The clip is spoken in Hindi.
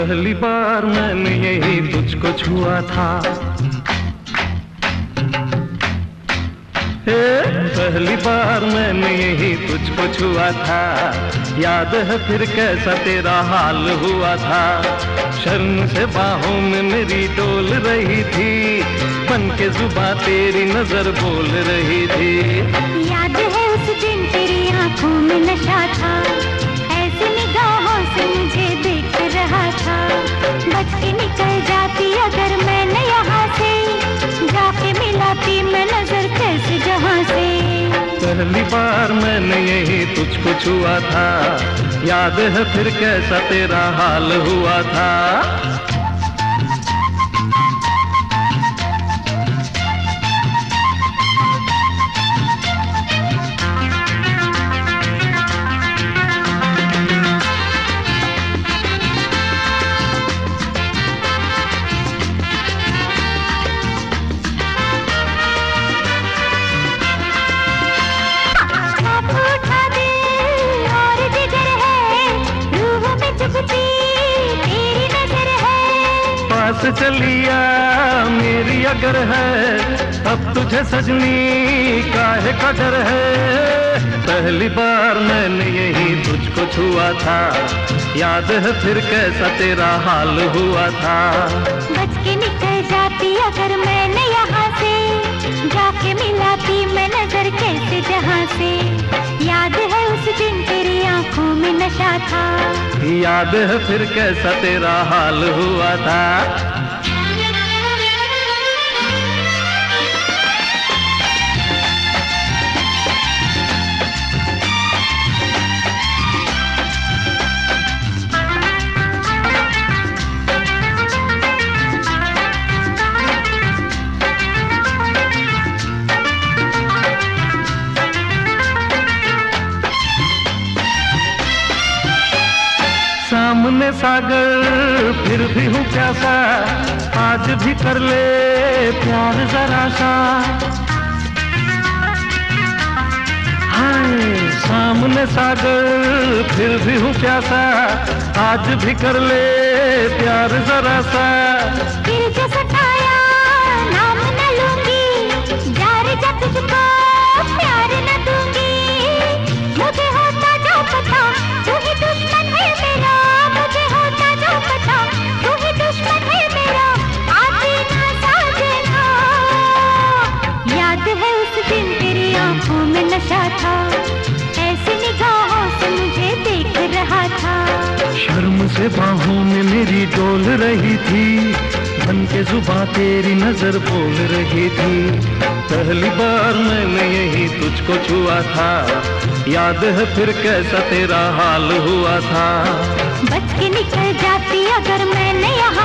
पहली बार मैंने यही तुझको छुआ था। पहली बार मैंने यही तुझको छुआ था। याद है फिर कैसा तेरा हाल हुआ था। शर्म से बाहों में मेरी डोल रही थी, बन के जुबां तेरी नजर बोल रही थी। याद है उस दिन तेरी आंखों में नशा था, ऐसे निगाहों से मुझे देख रहा था। बच के निकल जाती अगर मैंने यहाँ से, जाके मिलाती मैं नजर कैसे जहाँ से। पहली बार मैंने यही तुझको छुआ था। याद है फिर कैसा तेरा हाल हुआ था। पास चलिया मेरी अगर है, अब तुझे सजनी काहे का डर है। पहली बार मैंने यही तुझको छुआ था। याद है फिर कैसा तेरा हाल हुआ था। बच के निकल जाती अगर मैंने यहाँ से, जाके मिलाती मैं नजर कैसे जहाँ से। याद है उस दिन तेरी आंखों में नशा था। याद है फिर कैसा तेरा हाल हुआ था। सामने सागर फिर भी हूँ प्यासा, आज भी कर ले प्यार जरा सा। हाय सामने सागर फिर भी हूँ प्यासा, आज भी कर ले प्यार जरा सा। फिर जो सताया नाम न लूंगी, जार जा तुझको प्यार न दूंगी। मुझे होता जो पता तू ही दुश्मन है मेरा, मुझे होता जो पता तू ही दुश्मन है मेरा। आते ना साजना, याद है उस दिन तेरी आंखों में नशा था, ऐसी निगाहों से मुझे देख रहा था। शर्म से बाहों में मेरी डोल रही थी, बन के जुबां तेरी नजर बोल रही थी। पहली बार मैंने यही तुझको छुआ था। याद है फिर कैसा तेरा हाल हुआ था। बच के निकल जाती अगर मैंने